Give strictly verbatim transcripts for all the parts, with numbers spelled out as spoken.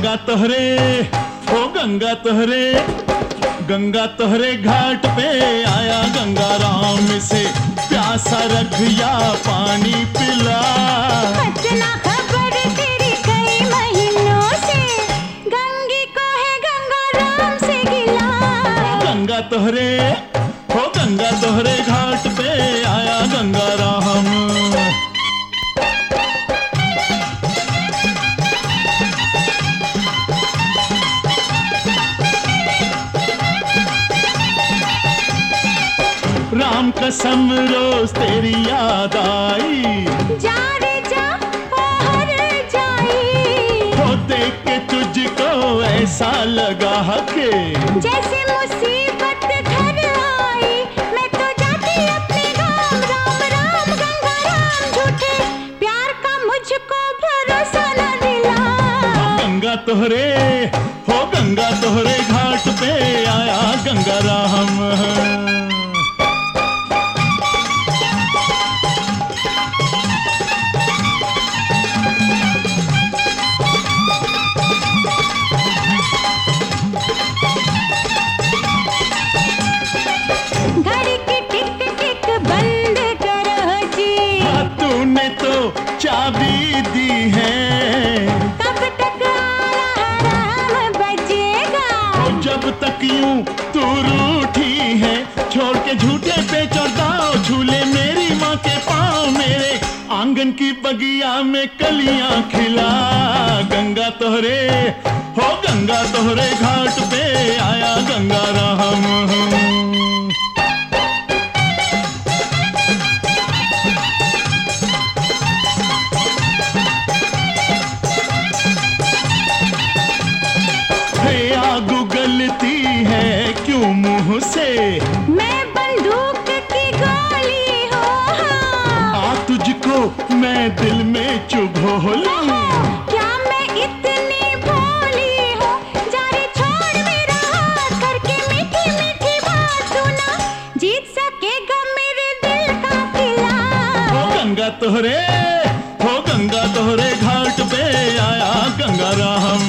गंगा तोहरे हो गंगा तोहरे गंगा तोहरे घाट पे आया, गंगा राम से प्यासा रख या पानी पिला। इतना खबर तेरी कई महीनों से, गंगी को है गंगा राम से गिला। गंगा तोहरे हो गंगा तोहरे घाट पे आया, गंगा राम। राम कसम रोज तेरी याद आई, जा रे जा बाहर जाई। हो देख के तुझको ऐसा लगा के जैसे मुसीबत घर आई, मैं तो जाती अपने गाँव। राम राम गंगा राम, झूठे प्यार का मुझको भरोसा न दिला। गंगा तोहरे हो गंगा तोहरे घाट पे आया, गंगा राम। घड़ी की टिक टिक बंद करो जी, तूने तो चाबी दी है, कब तक आराम बजेगा। और जब तक यूं तू रूठी है, छोड़ के झूठे पे चढ़ाओ झूले मेरी माँ के पाँव। मेरे आंगन की बगिया में कलियां खिला, गंगा तोहरे हो गंगा तोहरे घाट पे आया, गंगा राम। गलती है क्यों मुंह से, मैं बंदूक की गोली हो। आ तुझको मैं दिल में चुभो लूं। क्या मैं इतनी भोली हूँ, जा रे छोड़ मेरा हाथ, करके मीठी मीठी बात तू ना जीत सकेगा मेरे दिल का किला। हो गंगा तोहरे हो गंगा तोहरे घाट पे आया, गंगा राम।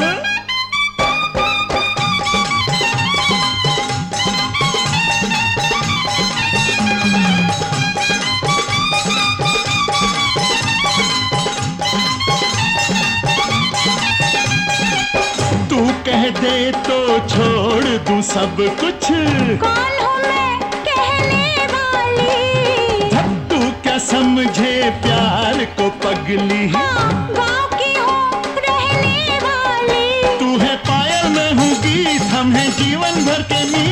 कह दे तो छोड़ दूं सब कुछ, कौन हूँ मैं कहने वाली। तू क्या समझे प्यार को पगली, हाँ, गाँव की हूँ रहने वाली। तू है पायल मैं हूँ गीत, हम हैं जीवन भर के मीत।